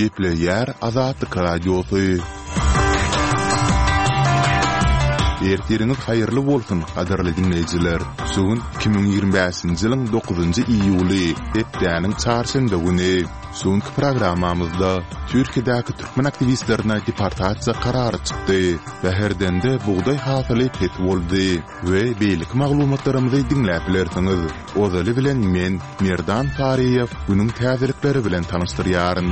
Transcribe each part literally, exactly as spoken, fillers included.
Geple yer Azatlyk radiosu. Ertiriniz hayırlı bolsun, qadarly dinleyijiler. Sugun iki bin ýygrimi beşinji ýylyň dokuzunjy iýuly, hepdeniň çarşamba güni. Sugun programmamyzda Türkiýedäki türkmen aktivistlerine deportasiýa karary çykdy we herdende buğday hasyly pet boldy we beýlik maglumatlarymyzy dinläp bilersiňiz. Ozaly bilen men Merdan Fariýew günüň täzelikleri bilen tanystyryaryn.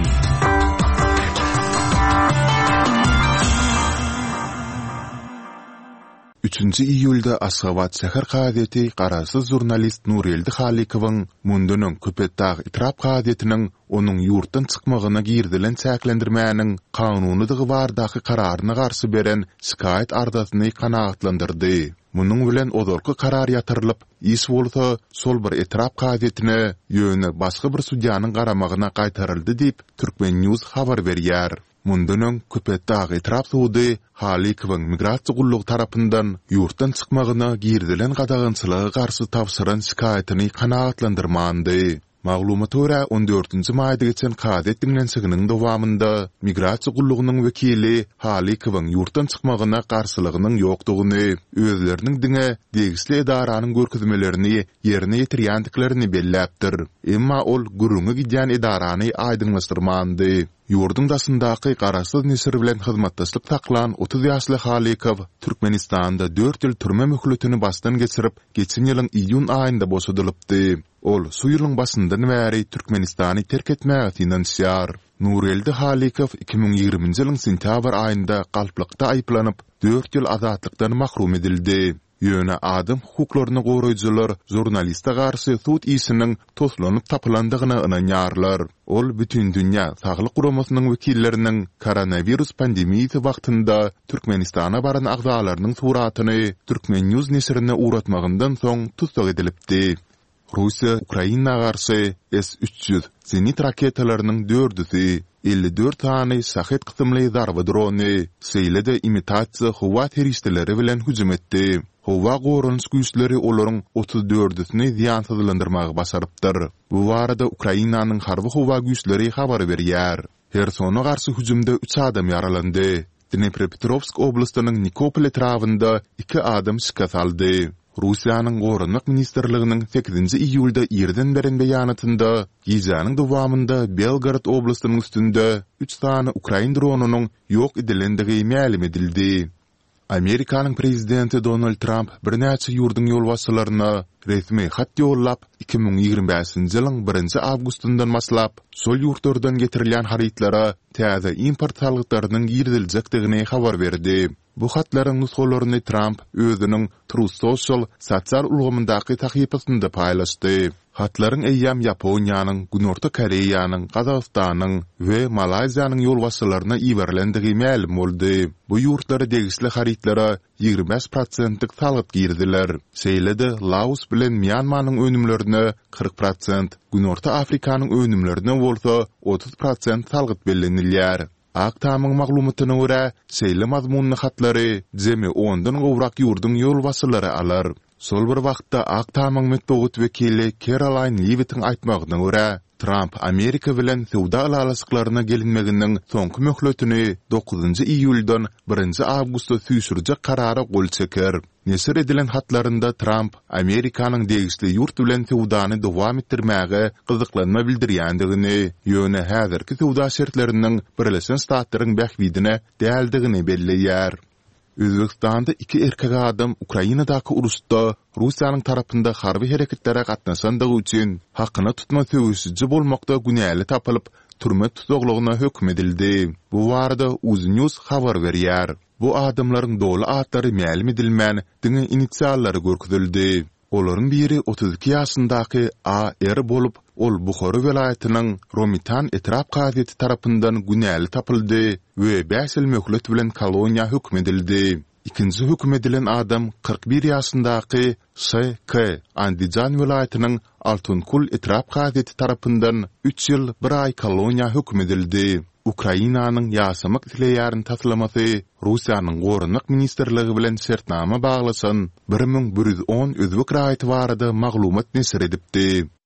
üçünjü iýulda Aşgabat şäher gazetini garaşsyz jurnalist Nureldi Halikowyň mundunyň Köpetdağ itirap gazetiniň onuň ýurtdan çykmagyna girdilen çäklendirmäniň kanunydygy bardaky kararyna garşy beren şikayet ardasyny kanagatlandyrdy. Munyň bilen ozorky karar ýatyrylyp, iş bolsa sol bir itirap gazetine ýöne başga bir sudyanyň garamagyna gaýtaryldy diýip Türkmen News habar berýär. Mundunyň Köpetdağ itirap sudy Halikowyň migrasiýa gullugy tarapyndan ýurtdan çykmagyna girdilen gadagynçylyga garşy tapşyran şikayetini kanagatlandyrmandy. Maglumata görä on dördünji maýda geçen gazet dinlensiginiň dowamynda migrasiýa gullugynyň wekili Halikowyň ýurtdan çykmagyna garşylygynyň ýokdugyny, özleriniň diňe degisli edaranyň görkezmelerini ýerine ýetirýändiklerini belläpdir. Emma ol gurungy gidýän edarany aýdyňlaşdyrmandy. Ýurdun dasyndaky garaşsyz nesir bilen hyzmatdaşlyk taklan otuz ýaşly Halikow Türkmenistanda dört ýyl türme möhletini basdan geçirip, geçen ýylyň iýun aýynda boşadylypdy. Ol şu ýylyň başyndan bäri Türkmenistany terk etmäge finansiýar. Nureldi Halikow iki bin ýygrimiňji ýylyň sentýabr aýynda galplykda aýplanyp dört ýyl azatlykdan mahrum edildi. Ýöne adam hukuklaryny goraýjylar jurnalista garşy sud isiniň toslanyp tapylandygyna ynanýarlar. Ol bütün dünýä saglyk guramasynyň wekilleriniň koronavirus pandemiýasy wagtynda Türkmenistana baran agzalarynyň suratyny Türkmen News nesirine uratmagyndan soň tutsak edilipdi. Russiýa Ukraina garşy S üç ýüz zenit raketalarynyň dördüsi, elli dört tany sahet kysymly darba drony, seýlede imitasiýa howa terroristleri bilen hüjüm etdi. Howa gorunç güýçleri olaryň otuz dördüsini ziýansyzlandyrmagy başarypdyr. Bu barada Ukrainanyň harby howa güýçleri habar berýär. Hersona garşy hüjümde üç adam ýaralandy. Dnepropetrovsk oblastynyň Nikopol etrawynda iki adam şikast aldy. Russiýanyň Gorunluk Ministerliginiň sekizinji iýulda ýerden beren beýanatynda gizanyň dowamynda Belgorod oblastynyň üstünde üç tany Ukrain dronunyň ýok edilendigi ma'lum edildi. Amerikanyň prezidenti Donald Trump bir näçe ýurdun ýolbaşçylaryna resmi hat ýollap iki bin ýygrimi beşinji ýylyň birinji awgustyndan başlap sol ýurtlardan getirilen harytlara täze import salgyklarynyň girdiljekdigini habar berdi. Bu hatlaryň nusgalaryny Trump özüniň Truth Social sosial ulgamyndaky tahypasynda paýlaşdy. Hatlaryň eýýam Ýaponiýanyň, Günorta Koreýanyň, Gazagystanyň we Malaýziýanyň ýolbaşçylaryna iýerlendigi ma'lum boldy. Bu ýurtlara degisli harytlara ýygrimi beş prosentlik salgyk girdiler. Seýlede Laos bilen Myanmanyň önümlerine kırk prosent, Günorta Afrikanyň önümlerine bolsa otuz prosent salgyk bellenilýär. Aktamyň maglumatyna görä, seýle mazmunly hatlary jemi ondan gowrak ýurdun ýolbaşçylary alar. Sol bir wagtda Aktamyň metbuat wekili Caroline Leavitt'in aýtmagyna görä, Trump Amerika bilen sowda alalysyklaryna gelinmeginiň soňky möhletini dokuzunjy iýuldan birinji awgustda süýsürjek karara gol çeker. Nesir edilen hatlarında Trump Amerikanyň degisli ýurt bilen sowdany dowam etdirmäge gyzyklanma bildirýändigini, ýöne häzirki sowda şertleriniň Birleşen Ştatlaryň bähbidine däldigini belleýär. Özbekistanda iki erkek adam Ukrainadaky urusda Russiýanyň tarapynda harby hereketlere gatnaşandygy üçin hakyna tutma söwüşçi bolmakda günäli tapylyp türme tutuglygyna hökm edildi. Bu barada Uznews habar berýär. Bu adamlaryň doly atlary ma'lum edilmän diňe inisiýallary görkezildi. Olaryň biri otuz iki ýaşyndaky A R bolup, ol Bukhara welaýatynyň Romitan etrap gazeti tarapyndan günäli tapyldy we beş ýyl möhlet bilen koloniýa hökm edildi. İkinji hökm edilen adam kırk bir ýaşyndaky S K Andijan welaýatynyň Altunkul etrap gazeti tarapyndan üç ýyl bir ay koloniýa hökm edildi. Ukrainanyň ýaşamak dileýärin taslamasy Russiýanyň Gorunluk Ministerligi bilen şertnama baglasan bir bin bir ýüz on özbek raýaty barada maglumat nesir edipdi.